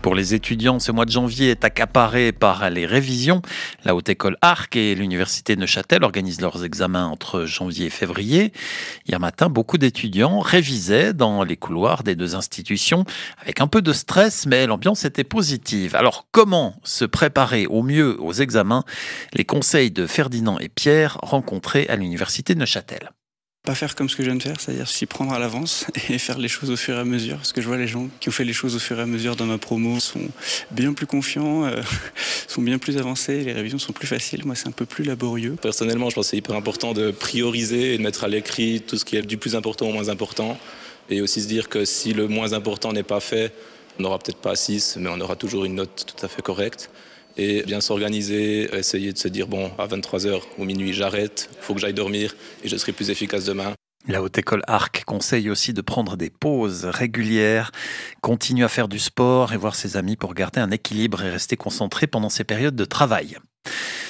Pour les étudiants, ce mois de janvier est accaparé par les révisions. La Haute École Arc et l'Université Neuchâtel organisent leurs examens entre janvier et février. Hier matin, beaucoup d'étudiants révisaient dans les couloirs des deux institutions avec un peu de stress, mais l'ambiance était positive. Alors, comment se préparer au mieux aux examens? Les conseils de Ferdinand et Pierre rencontrés à l'Université Neuchâtel. Pas faire comme ce que je viens de faire, c'est-à-dire s'y prendre à l'avance et faire les choses au fur et à mesure. Parce que je vois les gens qui ont fait les choses au fur et à mesure dans ma promo sont bien plus confiants, sont bien plus avancés, les révisions sont plus faciles. Moi, c'est un peu plus laborieux. Personnellement, je pense que c'est hyper important de prioriser et de mettre à l'écrit tout ce qui est du plus important au moins important. Et aussi se dire que si le moins important n'est pas fait, on n'aura peut-être pas 6, mais on aura toujours une note tout à fait correcte. Et bien s'organiser, essayer de se dire, bon, à 23h ou minuit, j'arrête, il faut que j'aille dormir et je serai plus efficace demain. La Haute École Arc conseille aussi de prendre des pauses régulières, continuer à faire du sport et voir ses amis pour garder un équilibre et rester concentré pendant ces périodes de travail.